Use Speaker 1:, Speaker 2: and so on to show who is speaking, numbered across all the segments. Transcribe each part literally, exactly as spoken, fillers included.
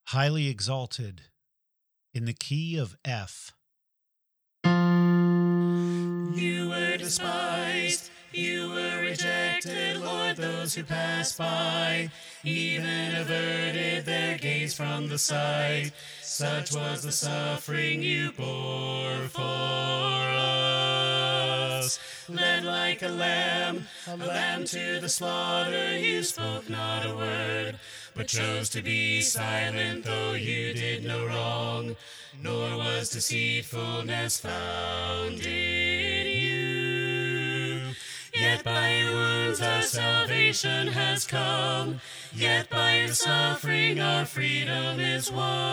Speaker 1: highly exalted in the key of F.
Speaker 2: You were despised, you were rejected, Lord. Those who passed by even averted their gaze from the sight. Such was the suffering you bore for us. Led like a lamb, a lamb to the slaughter, you spoke not a word, but chose to be silent, though you did no wrong, nor was deceitfulness found in you. Yet by your wounds our salvation has come, yet by your suffering our freedom is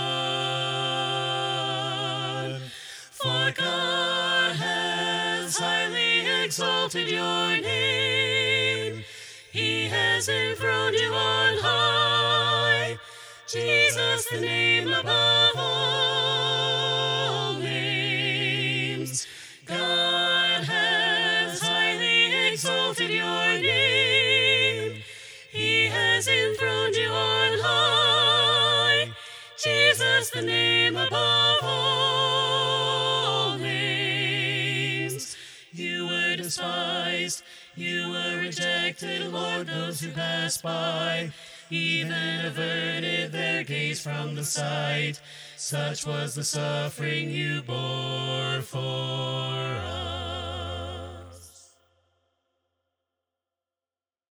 Speaker 2: won. For God has highly exalted your name, He has enthroned you on high, Jesus, the name above all names. God has highly exalted your name, He has enthroned you on high, Jesus, the name above all names. You were despised, you were rejected, Lord. Those who passed by even averted their gaze from the sight. Such was the suffering you bore for us.